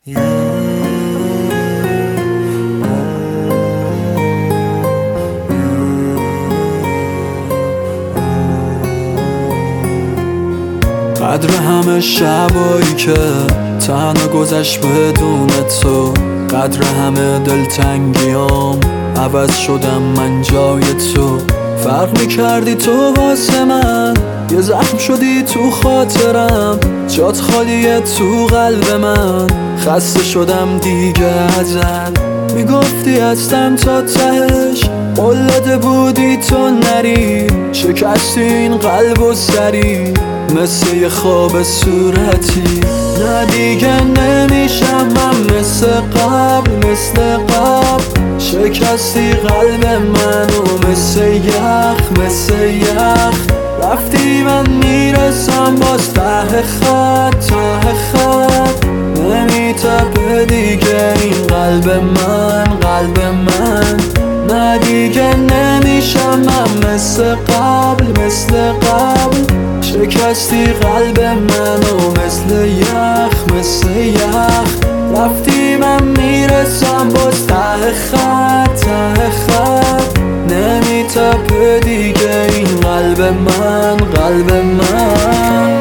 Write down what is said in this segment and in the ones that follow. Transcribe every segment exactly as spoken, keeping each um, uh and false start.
قدر همه شبایی که تنها گذشت بدون تو، قدر همه دلتنگیام عوض شدم من جای تو. فرق میکردی تو واسه من، یه زخم شدی تو خاطرم، جات خالیه تو قلب من. خسته شدم دیگه ازت، میگفتی هستم تا تهش، قول داده بودی تو نری، شکستی این قلب و سری مثل یه خواب صورتی. نه دیگه نمیشم من مثل قبل، مثل قبل شکستی قلب منو مثل یخ، مثل یخ رفتی من میرسم باز ته خط، ته خط نمیتپه دیگه این قلب من، قلب من. نه دیگه نمیشم من مثل قبل، مثل قبل شکستی قلب منو مثل یخ، مثل یخ رفتی من میرسم باز ته خط، ته خط نمیتپه دیگه این قلب من، قلب من.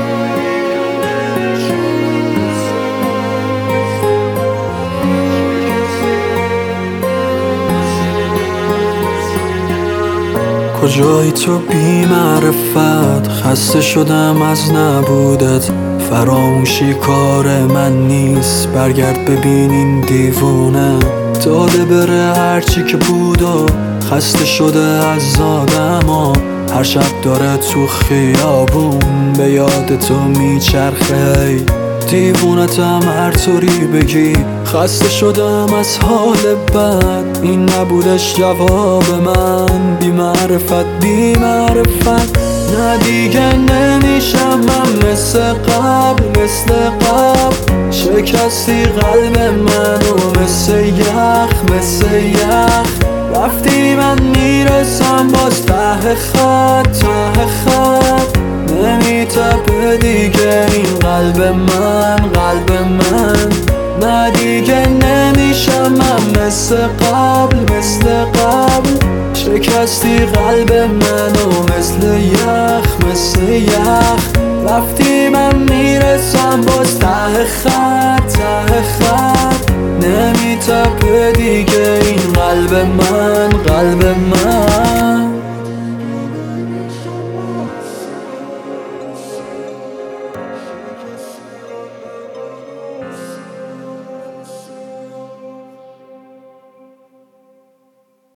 کجایی تو بی معرفت، خسته شدم از نبودت، فراموشی کار من نیست، برگرد ببین این دیوونه داده بره هرچی که بود و خسته شده از آدما، هر شب داره تو خیابون به یاد تو میچرخه. دیوونتم هر طوری بگی، خسته شدم از حال بد، این نبودش جواب من، بی معرفت، بی معرفت. نه دیگه نمیشم من مثل قبل، مثل قبل شکستی قلب منو مثل یخ، مثل یخ رفتی من میرسم باز ته خط، ته خط نمیتپه دیگه این قلب من، قلب من. نه دیگه نمیشم من مثل قبل، مثل قبل شکستی قلب منو مثل یخ، مثل یخ رفتی من میرسم باز ته خط، ته خط نمیتپه دیگه این قلب من، قلب من.